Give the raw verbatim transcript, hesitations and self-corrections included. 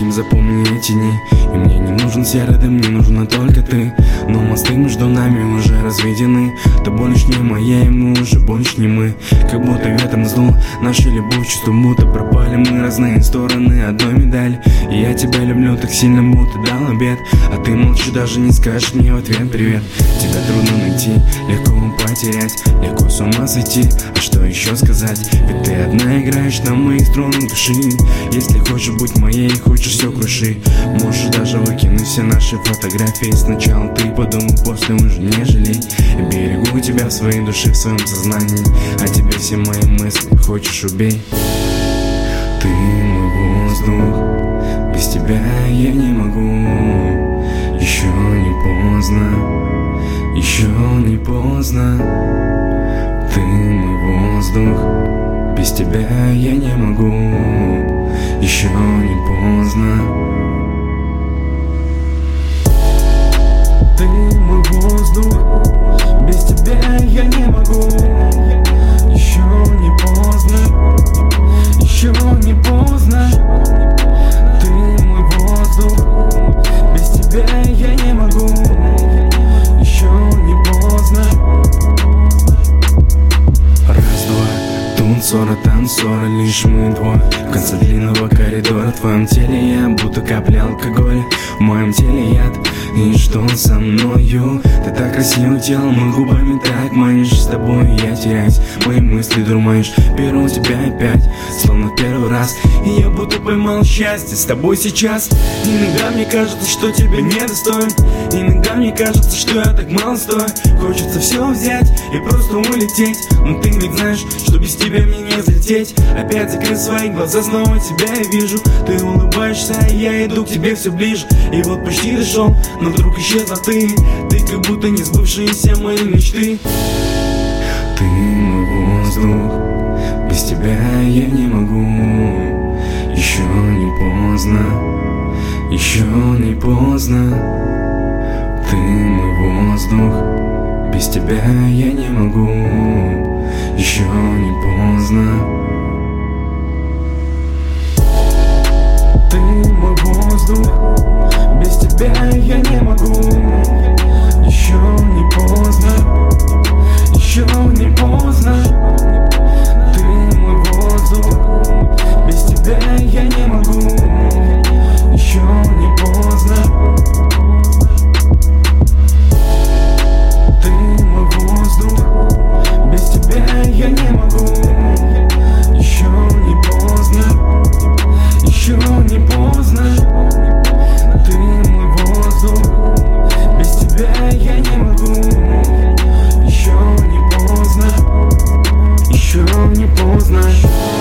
Таким запомни эти дни. И мне не нужен серый дым, мне нужна только ты. Но мосты между нами уже разведены. Ты больше не моя, и мы уже больше не мы. Как будто ветром сдул наша любовь, чувство будто пропали мы разные стороны одной медали. И я тебя люблю так сильно, будто дал обед. А ты молча, даже не скажешь мне в ответ привет. Тебя трудно найти, легко потерять, легко с ума сойти. А что еще сказать? Ведь ты одна играешь на моих струнах души. Если хочешь быть моей, хочешь все круши. Можешь даже выкинуть все наши фотографии. Сначала ты подумай, после уже не жалей. Я берегу тебя в своей душе, в своем сознании. А тебе все мои мысли хочешь убей. Ты мой воздух, без тебя я не могу. Еще не поздно, еще не поздно. Ты мой воздух, без тебя я не могу. Еще не поздно. Ты мой воздух, без тебя я не могу. Еще не поздно, еще не поздно. Ты мой воздух, без тебя я не могу. Еще не поздно. Раз-два, тут ссора, там ссора, лишь мы двое. В конце длинного коридора в твоем теле я будто капля алкоголя. В моем теле яд, и что со мною? Ты так красиво телом и губами так манишь. С тобой я теряюсь, мои мысли дурманишь. Беру тебя опять, словно в первый раз. И я будто поймал счастье с тобой сейчас. Иногда мне кажется, что тебя недостоин. Иногда мне кажется, что я так мало стою. Хочется все взять и просто улететь. Но ты ведь знаешь, что без тебя мне не взлететь. Опять закрыть свои глаза, снова тебя я вижу. Ты улыбаешься, а я иду к тебе все ближе. И вот почти дошел, но вдруг исчезла ты. Ты как будто не сбывшиеся мои мечты. Ты мой воздух, без тебя я не могу. Еще не поздно, еще не поздно. Ты мой воздух, без тебя я не могу. Еще не поздно. Ты мой воздух, без тебя я не могу. Еще не поздно, еще не поздно. Ты мой воздух, без тебя я не могу. Еще не поздно. Ты мой воздух, без тебя я не могу. Еще не поздно, еще не поздно. Ты мой воздух, без тебя я не могу. Еще не поздно, еще не поздно.